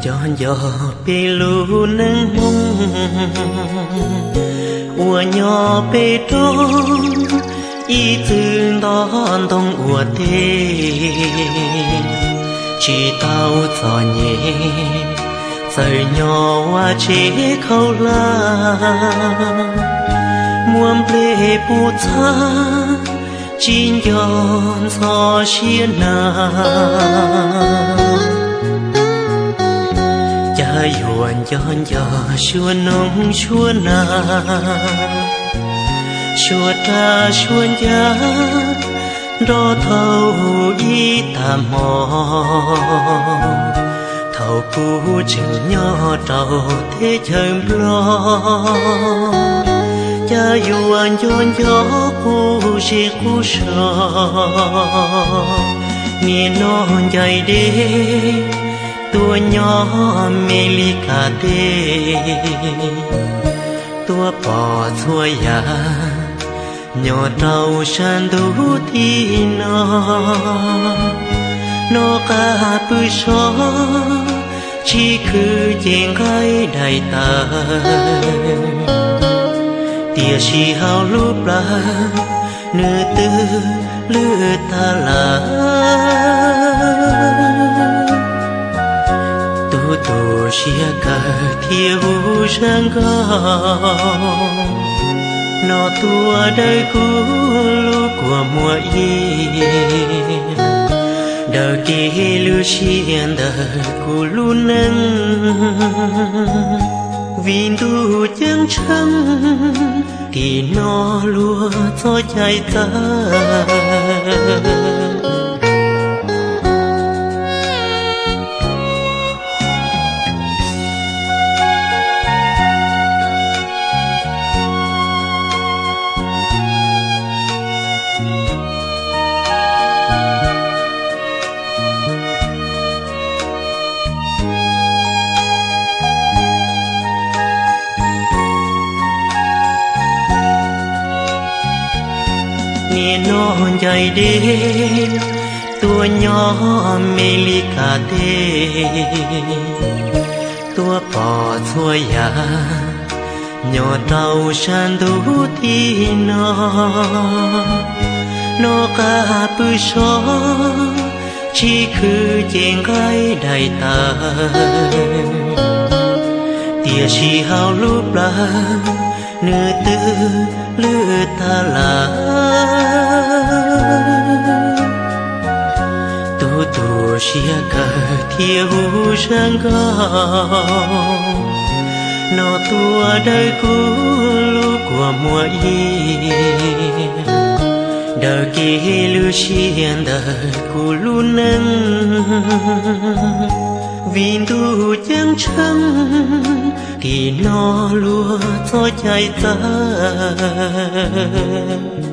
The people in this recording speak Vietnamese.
giòn giò bê lu nâng mông ua nhỏ bê trông y tương đón đông ua tê chỉ tao giò nhẹ rời nhỏ hoa chế khâu la muôn bê bù cha chín giòn gió xiên na cha yuan giòn giò xua nông xua na xua ta xua ya đo thâu y ta mò thâu cú chừng nhỏ trầu thế trời lo cha yuan giòn gió cú si cú sò nghe non dài đê tua nhỏ mê ly cà đê tua bò xua ya nhỏ trâu san đủ thì nó cả bư xó chỉ cứ chèn gai đại ta tia si hao lúc la nửa tư lư ta là tu tu xia cả thiêu sang cao nó tua đời cũ lúc của mùa yên đời kia lưu xiên đời cũ luôn nâng vì tu chân chân thì nó lúa cho trái ta nghe non dài đêm tua nhỏ mê ly cà đê tua bò xua ya nhỏ trâu san đủ thì nó cả bư xó chỉ cứ chèn gai đại ta tia si hao lúc la nửa tư lư ta là tu tu xia cả thiêu sang cao nó tua đời cũ lúc của mùa yên đời kia lưu xiên đời cũ luôn nâng vì tu chân chân thì nó lúa cho trái ta